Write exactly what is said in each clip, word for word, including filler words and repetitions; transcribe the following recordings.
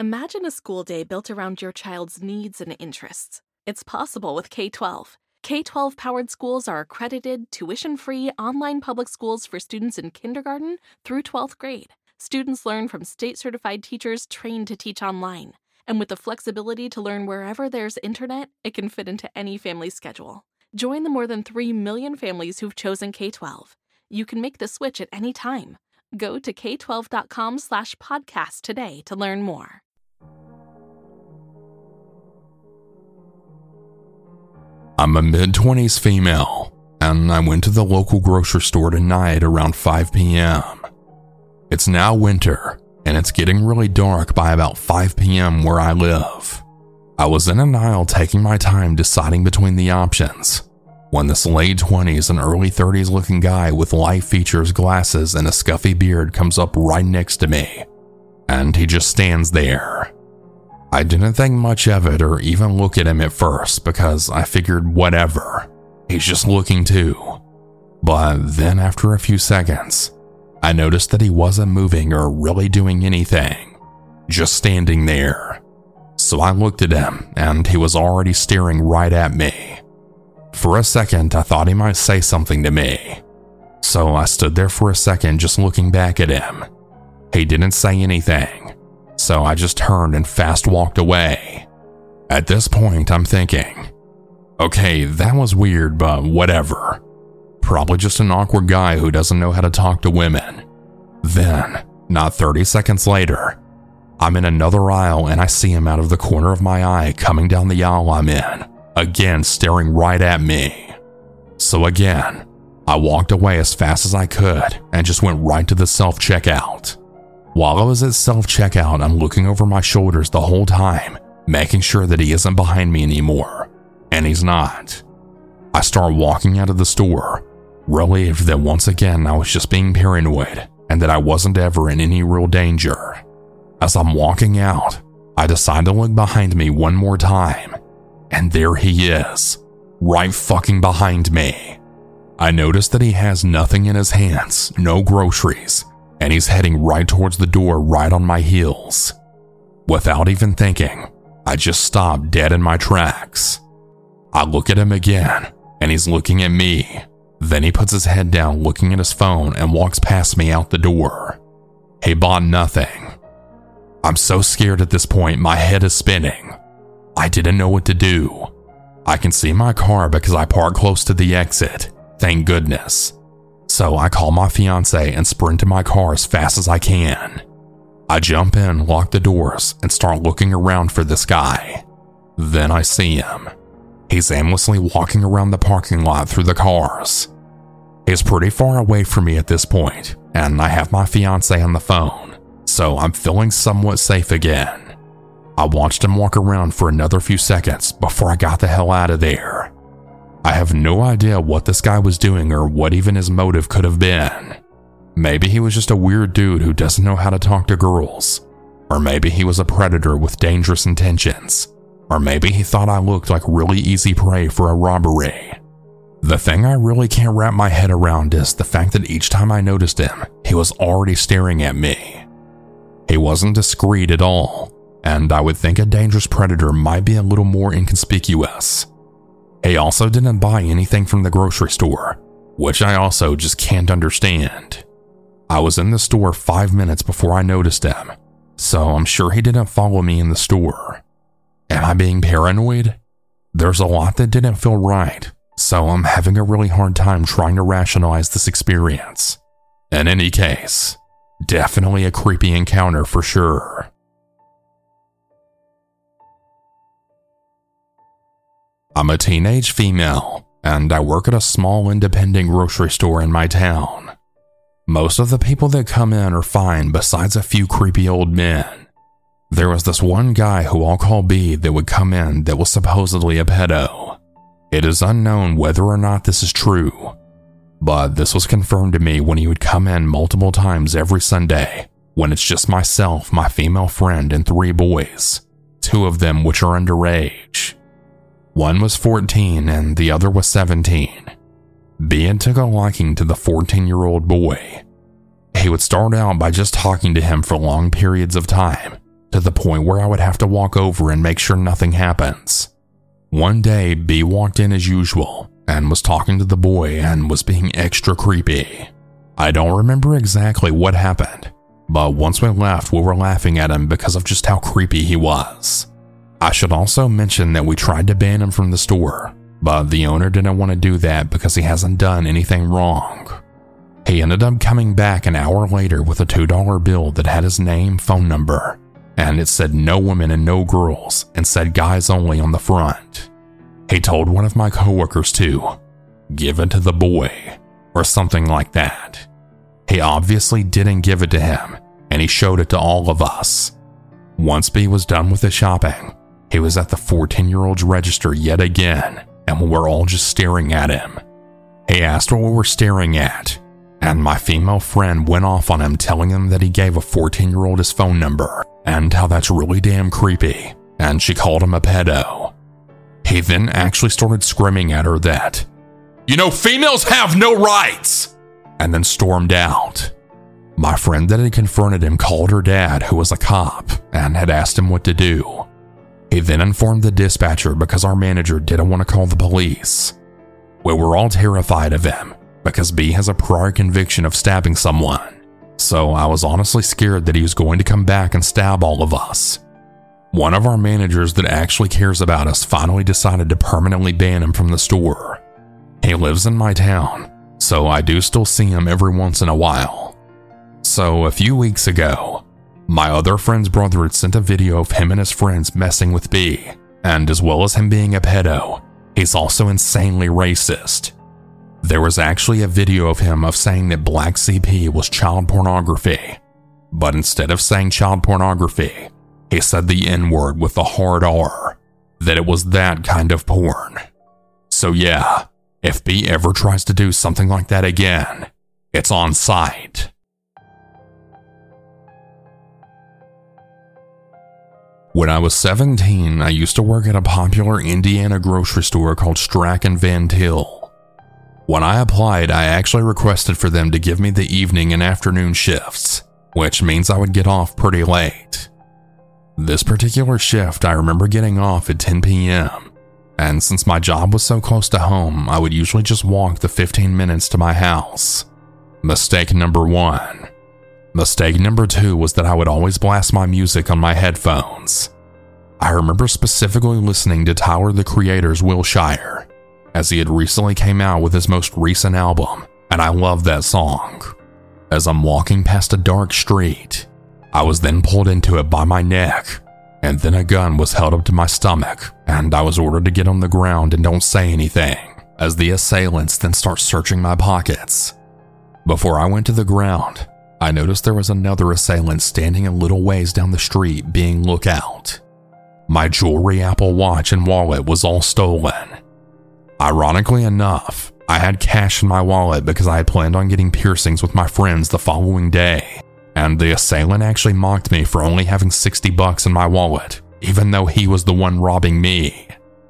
Imagine a school day built around your child's needs and interests. It's possible with K twelve. K twelve-powered schools are accredited, tuition-free, online public schools for students in kindergarten through twelfth grade. Students learn from state-certified teachers trained to teach online. And with the flexibility to learn wherever there's internet, it can fit into any family's schedule. Join the more than three million families who've chosen K twelve. You can make the switch at any time. Go to k twelve dot com slash podcast today to learn more. I'm a mid-twenties female, and I went to the local grocery store tonight around five p.m. It's now winter, and it's getting really dark by about five p.m. where I live. I was in an aisle taking my time deciding between the options when this late twenties and early thirties looking guy with light features, glasses, and a scuffy beard comes up right next to me, and he just stands there. I didn't think much of it or even look at him at first because I figured whatever, he's just looking too. But then after a few seconds, I noticed that he wasn't moving or really doing anything, just standing there. So I looked at him and he was already staring right at me. For a second, I thought he might say something to me. So I stood there for a second just looking back at him. He didn't say anything. So I just turned and fast walked away. At this point, I'm thinking, okay, that was weird, but whatever. Probably just an awkward guy who doesn't know how to talk to women. Then, not thirty seconds later, I'm in another aisle and I see him out of the corner of my eye coming down the aisle I'm in, again staring right at me. So again, I walked away as fast as I could and just went right to the self-checkout. While I was at self-checkout, I'm looking over my shoulders the whole time, making sure that he isn't behind me anymore. And he's not. I start walking out of the store, relieved that once again I was just being paranoid and that I wasn't ever in any real danger. As I'm walking out, I decide to look behind me one more time, and there he is, right fucking behind me. I notice that he has nothing in his hands, no groceries, and he's heading right towards the door right on my heels. Without even thinking, I just stop dead in my tracks. I look at him again, and he's looking at me. Then he puts his head down looking at his phone and walks past me out the door. He bought nothing. I'm so scared at this point, my head is spinning. I didn't know what to do. I can see my car because I park close to the exit, thank goodness. So I call my fiance and sprint to my car as fast as I can. I jump in, lock the doors, and start looking around for this guy. Then I see him. He's aimlessly walking around the parking lot through the cars. He's pretty far away from me at this point, and I have my fiance on the phone, so I'm feeling somewhat safe again. I watched him walk around for another few seconds before I got the hell out of there. I have no idea what this guy was doing or what even his motive could have been. Maybe he was just a weird dude who doesn't know how to talk to girls. Or maybe he was a predator with dangerous intentions. Or maybe he thought I looked like really easy prey for a robbery. The thing I really can't wrap my head around is the fact that each time I noticed him, he was already staring at me. He wasn't discreet at all, and I would think a dangerous predator might be a little more inconspicuous. He also didn't buy anything from the grocery store, which I also just can't understand. I was in the store five minutes before I noticed him, so I'm sure he didn't follow me in the store. Am I being paranoid? There's a lot that didn't feel right, so I'm having a really hard time trying to rationalize this experience. In any case, definitely a creepy encounter for sure. I'm a teenage female, and I work at a small independent grocery store in my town. Most of the people that come in are fine besides a few creepy old men. There was this one guy who I'll call B that would come in that was supposedly a pedo. It is unknown whether or not this is true, but this was confirmed to me when he would come in multiple times every Sunday when it's just myself, my female friend, and three boys, two of them which are underage. One was fourteen and the other was seventeen. B took a liking to the fourteen-year-old boy. He would start out by just talking to him for long periods of time, to the point where I would have to walk over and make sure nothing happens. One day, B walked in as usual and was talking to the boy and was being extra creepy. I don't remember exactly what happened, but once we left, we were laughing at him because of just how creepy he was. I should also mention that we tried to ban him from the store, but the owner didn't want to do that because he hasn't done anything wrong. He ended up coming back an hour later with a two dollar bill that had his name, phone number, and it said no women and no girls and said guys only on the front. He told one of my coworkers to give it to the boy or something like that. He obviously didn't give it to him, and he showed it to all of us. Once B was done with his shopping, he was at the fourteen-year-old's register yet again, and we were all just staring at him. He asked what we were staring at, and my female friend went off on him, telling him that he gave a fourteen-year-old his phone number and how that's really damn creepy, and she called him a pedo. He then actually started screaming at her that, "You know, females have no rights!" and then stormed out. My friend that had confronted him called her dad, who was a cop, and had asked him what to do. He then informed the dispatcher because our manager didn't want to call the police. We were all terrified of him because B has a prior conviction of stabbing someone, so I was honestly scared that he was going to come back and stab all of us. One of our managers that actually cares about us finally decided to permanently ban him from the store. He lives in my town, so I do still see him every once in a while. So a few weeks ago, my other friend's brother had sent a video of him and his friends messing with B, and as well as him being a pedo, he's also insanely racist. There was actually a video of him of saying that Black C P was child pornography, but instead of saying child pornography, he said the N-word with the hard R, that it was that kind of porn. So yeah, if B ever tries to do something like that again, it's on sight. When I was seventeen, I used to work at a popular Indiana grocery store called Strack and Van Til. When I applied, I actually requested for them to give me the evening and afternoon shifts, which means I would get off pretty late. This particular shift, I remember getting off at ten p.m., and since my job was so close to home, I would usually just walk the fifteen minutes to my house. Mistake number one. Mistake number two was that I would always blast my music on my headphones. I remember specifically listening to Tyler the Creator's Wilshire, as he had recently came out with his most recent album, and I loved that song. As I'm walking past a dark street, I was then pulled into it by my neck, and then a gun was held up to my stomach, and I was ordered to get on the ground and don't say anything, as the assailants then start searching my pockets. Before I went to the ground, I noticed there was another assailant standing a little ways down the street being lookout. My jewelry, Apple Watch, and wallet was all stolen. Ironically enough, I had cash in my wallet because I had planned on getting piercings with my friends the following day, and the assailant actually mocked me for only having sixty bucks in my wallet, even though he was the one robbing me.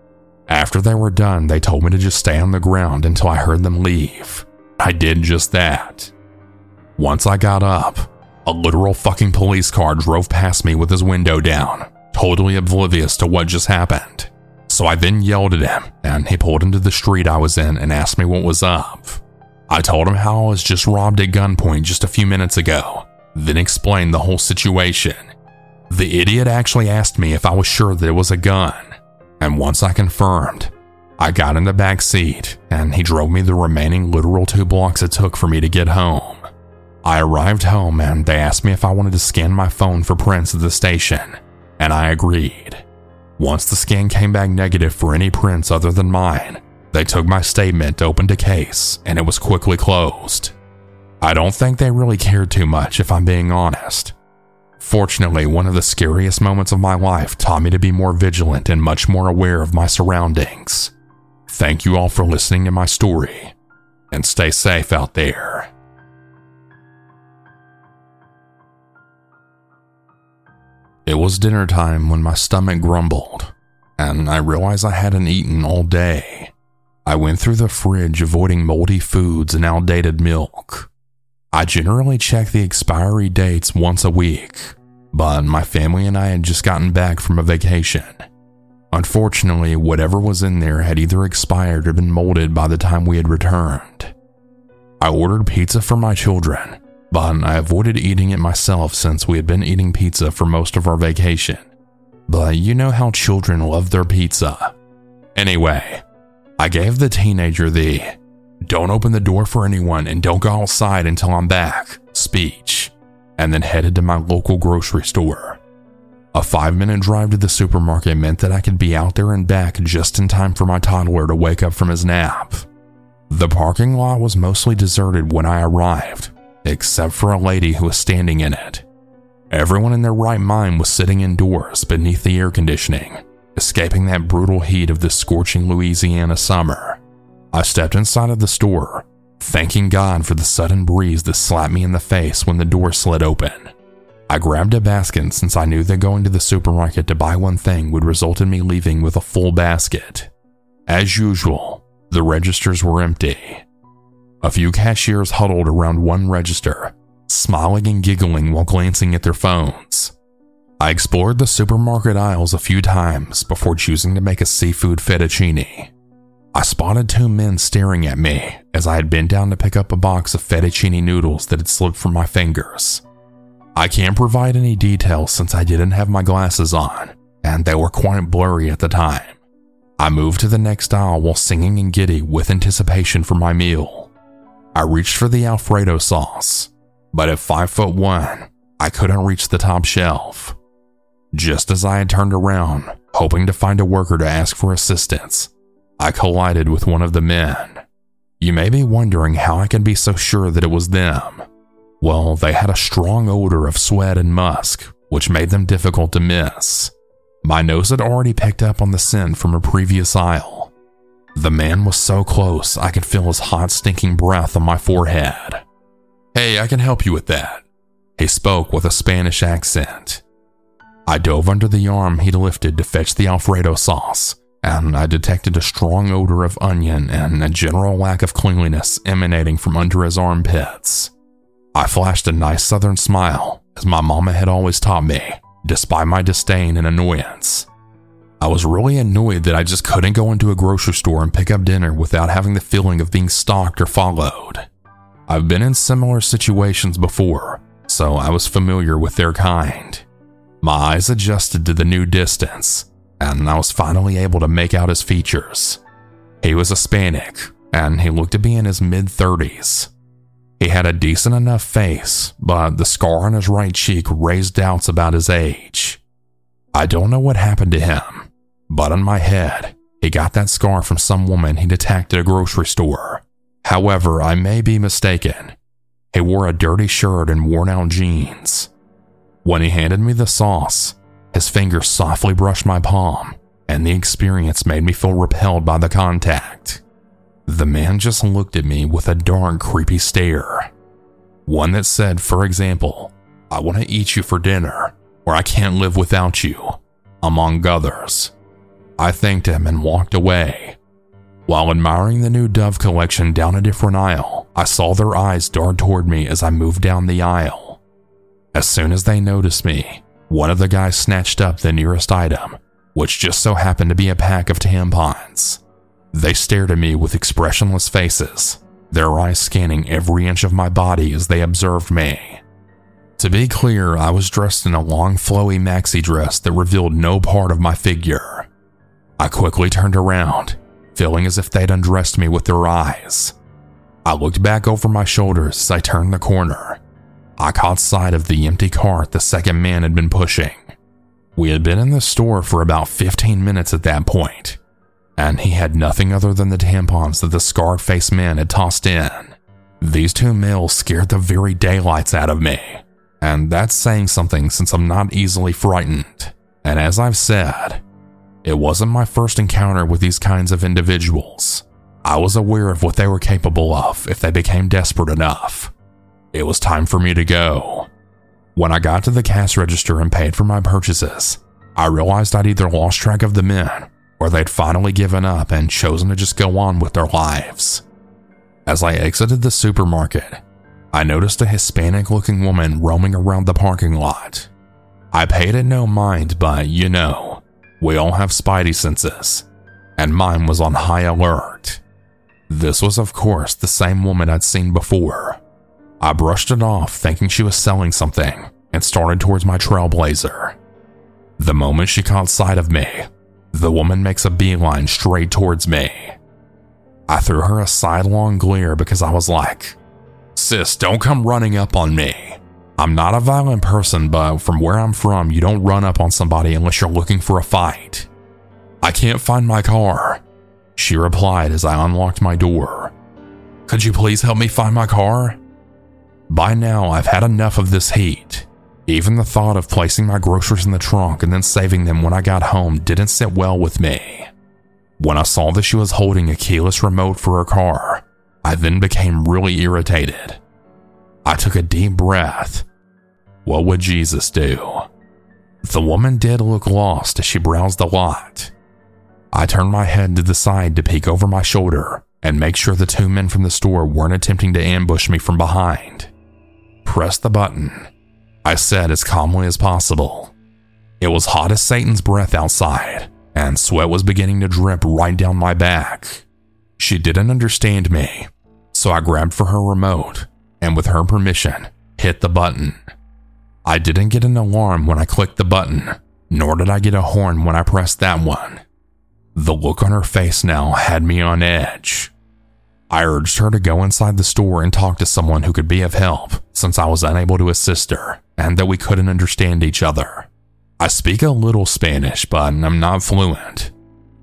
After they were done, they told me to just stay on the ground until I heard them leave. I did just that. Once I got up, a literal fucking police car drove past me with his window down, totally oblivious to what just happened. So I then yelled at him, and he pulled into the street I was in and asked me what was up. I told him how I was just robbed at gunpoint just a few minutes ago, then explained the whole situation. The idiot actually asked me if I was sure that it was a gun, and once I confirmed, I got in the back seat, and he drove me the remaining literal two blocks it took for me to get home. I arrived home, and they asked me if I wanted to scan my phone for prints at the station, and I agreed. Once the scan came back negative for any prints other than mine, they took my statement, opened a case, and it was quickly closed. I don't think they really cared too much, if I'm being honest. Fortunately, one of the scariest moments of my life taught me to be more vigilant and much more aware of my surroundings. Thank you all for listening to my story, and stay safe out there. It was dinner time when my stomach grumbled, and I realized I hadn't eaten all day. I went through the fridge avoiding moldy foods and outdated milk. I generally check the expiry dates once a week, but my family and I had just gotten back from a vacation. Unfortunately, whatever was in there had either expired or been molded by the time we had returned. I ordered pizza for my children, but I avoided eating it myself since we had been eating pizza for most of our vacation. But you know how children love their pizza. Anyway, I gave the teenager the "don't open the door for anyone and don't go outside until I'm back" speech, and then headed to my local grocery store. A five-minute drive to the supermarket meant that I could be out there and back just in time for my toddler to wake up from his nap. The parking lot was mostly deserted when I arrived, except for a lady who was standing in it. Everyone in their right mind was sitting indoors beneath the air conditioning, escaping that brutal heat of the scorching Louisiana summer. I stepped inside of the store, thanking God for the sudden breeze that slapped me in the face when the door slid open. I grabbed a basket since I knew that going to the supermarket to buy one thing would result in me leaving with a full basket. As usual, the registers were empty. A few cashiers huddled around one register, smiling and giggling while glancing at their phones. I explored the supermarket aisles a few times before choosing to make a seafood fettuccine. I spotted two men staring at me as I had bent down to pick up a box of fettuccine noodles that had slipped from my fingers. I can't provide any details since I didn't have my glasses on, and they were quite blurry at the time. I moved to the next aisle while singing and giddy with anticipation for my meal. I reached for the Alfredo sauce, but at five foot one, I couldn't reach the top shelf. Just as I had turned around, hoping to find a worker to ask for assistance, I collided with one of the men. You may be wondering how I can be so sure that it was them. Well, they had a strong odor of sweat and musk, which made them difficult to miss. My nose had already picked up on the scent from a previous aisle. The man was so close I could feel his hot, stinking breath on my forehead. "Hey, I can help you with that," he spoke with a Spanish accent. I dove under the arm he'd lifted to fetch the Alfredo sauce, and I detected a strong odor of onion and a general lack of cleanliness emanating from under his armpits. I flashed a nice southern smile, as my mama had always taught me, despite my disdain and annoyance. I was really annoyed that I just couldn't go into a grocery store and pick up dinner without having the feeling of being stalked or followed. I've been in similar situations before, so I was familiar with their kind. My eyes adjusted to the new distance, and I was finally able to make out his features. He was Hispanic, and he looked to be in his mid-thirties. He had a decent enough face, but the scar on his right cheek raised doubts about his age. I don't know what happened to him, but in my head, he got that scar from some woman he'd attacked at a grocery store. However, I may be mistaken. He wore a dirty shirt and worn-out jeans. When he handed me the sauce, his fingers softly brushed my palm, and the experience made me feel repelled by the contact. The man just looked at me with a darn creepy stare. One that said, for example, "I want to eat you for dinner," or "I can't live without you," among others. I thanked him and walked away. While admiring the new Dove collection down a different aisle, I saw their eyes dart toward me as I moved down the aisle. As soon as they noticed me, one of the guys snatched up the nearest item, which just so happened to be a pack of tampons. They stared at me with expressionless faces, their eyes scanning every inch of my body as they observed me. To be clear, I was dressed in a long flowy maxi dress that revealed no part of my figure. I quickly turned around, feeling as if they'd undressed me with their eyes. I looked back over my shoulders as I turned the corner. I caught sight of the empty cart the second man had been pushing. We had been in the store for about fifteen minutes at that point, and he had nothing other than the tampons that the scarred-faced man had tossed in. These two males scared the very daylights out of me, and that's saying something since I'm not easily frightened. And as I've said, it wasn't my first encounter with these kinds of individuals. I was aware of what they were capable of if they became desperate enough. It was time for me to go. When I got to the cash register and paid for my purchases, I realized I'd either lost track of the men or they'd finally given up and chosen to just go on with their lives. As I exited the supermarket, I noticed a Hispanic-looking woman roaming around the parking lot. I paid it no mind, but you know, we all have spidey senses, and mine was on high alert. This was, of course, the same woman I'd seen before. I brushed it off, thinking she was selling something, and started towards my Trailblazer. The moment she caught sight of me, the woman makes a beeline straight towards me. I threw her a sidelong glare because I was like, "Sis, don't come running up on me. I'm not a violent person, but from where I'm from, you don't run up on somebody unless you're looking for a fight." "I can't find my car," she replied as I unlocked my door. "Could you please help me find my car?" By now, I've had enough of this heat. Even the thought of placing my groceries in the trunk and then saving them when I got home didn't sit well with me. When I saw that she was holding a keyless remote for her car, I then became really irritated. I took a deep breath. What would Jesus do? The woman did look lost as she browsed the lot. I turned my head to the side to peek over my shoulder and make sure the two men from the store weren't attempting to ambush me from behind. "Press the button," I said as calmly as possible. It was hot as Satan's breath outside, and sweat was beginning to drip right down my back. She didn't understand me, so I grabbed for her remote and with her permission, hit the button. I didn't get an alarm when I clicked the button, nor did I get a horn when I pressed that one. The look on her face now had me on edge. I urged her to go inside the store and talk to someone who could be of help, since I was unable to assist her and that we couldn't understand each other. I speak a little Spanish, but I'm not fluent.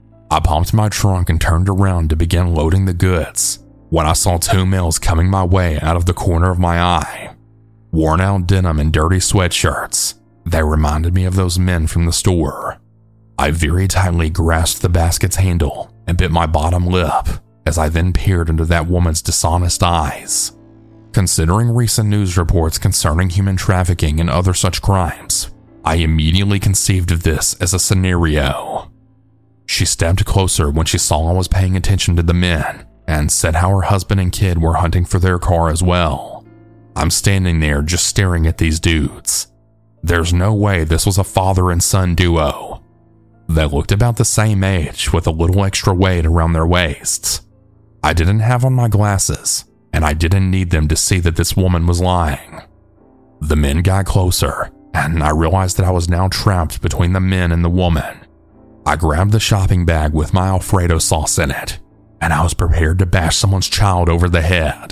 I pumped my trunk and turned around to begin loading the goods when I saw two males coming my way out of the corner of my eye. Worn out denim and dirty sweatshirts, they reminded me of those men from the store. I very tightly grasped the basket's handle and bit my bottom lip as I then peered into that woman's dishonest eyes. Considering recent news reports concerning human trafficking and other such crimes, I immediately conceived of this as a scenario. She stepped closer when she saw I was paying attention to the men and said how her husband and kid were hunting for their car as well. I'm standing there just staring at these dudes. There's no way this was a father and son duo. They looked about the same age with a little extra weight around their waists. I didn't have on my glasses, and I didn't need them to see that this woman was lying. The men got closer, and I realized that I was now trapped between the men and the woman. I grabbed the shopping bag with my Alfredo sauce in it, and I was prepared to bash someone's child over the head.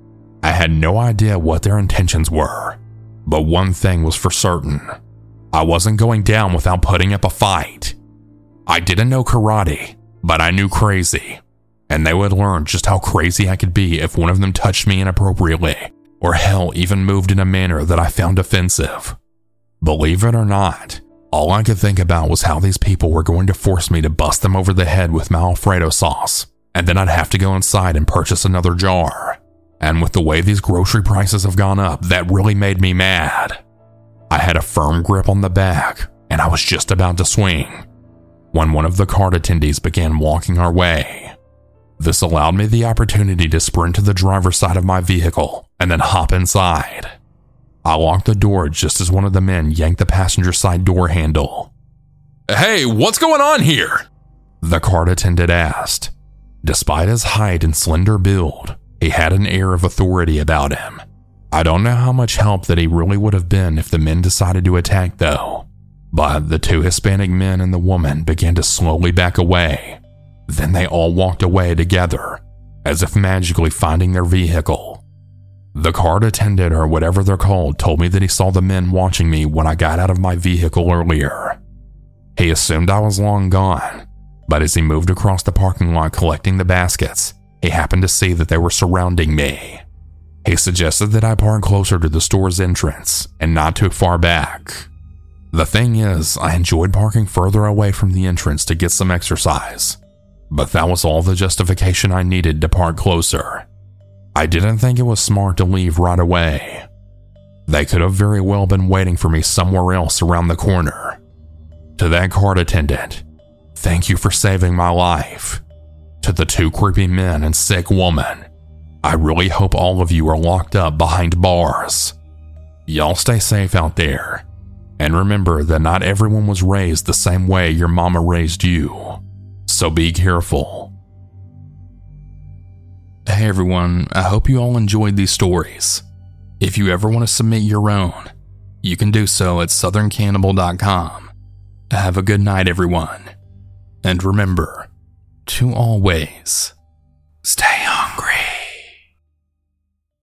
I had no idea what their intentions were, but one thing was for certain. I wasn't going down without putting up a fight. I didn't know karate, but I knew crazy, and they would learn just how crazy I could be if one of them touched me inappropriately, or hell, even moved in a manner that I found offensive. Believe it or not, all I could think about was how these people were going to force me to bust them over the head with my Alfredo sauce, and then I'd have to go inside and purchase another jar. And with the way these grocery prices have gone up, that really made me mad. I had a firm grip on the bag, and I was just about to swing when one of the cart attendees began walking our way. This allowed me the opportunity to sprint to the driver's side of my vehicle and then hop inside. I locked the door just as one of the men yanked the passenger side door handle. "Hey, what's going on here?" the cart attendant asked. Despite his height and slender build, he had an air of authority about him. I don't know how much help that he really would have been if the men decided to attack though, but the two Hispanic men and the woman began to slowly back away. Then they all walked away together, as if magically finding their vehicle. The cart attendant, or whatever they're called, told me that he saw the men watching me when I got out of my vehicle earlier. He assumed I was long gone, but as he moved across the parking lot collecting the baskets, he happened to see that they were surrounding me. He suggested that I park closer to the store's entrance and not too far back. The thing is, I enjoyed parking further away from the entrance to get some exercise, but that was all the justification I needed to park closer. I didn't think it was smart to leave right away. They could have very well been waiting for me somewhere else around the corner. To that cart attendant, thank you for saving my life. To the two creepy men and sick woman, I really hope all of you are locked up behind bars. Y'all stay safe out there, And remember that not everyone was raised the same way your mama raised you. So be careful. Hey everyone, I hope you all enjoyed these stories. If you ever want to submit your own, you can do so at southern cannibal dot com. Have a good night, everyone. And remember to always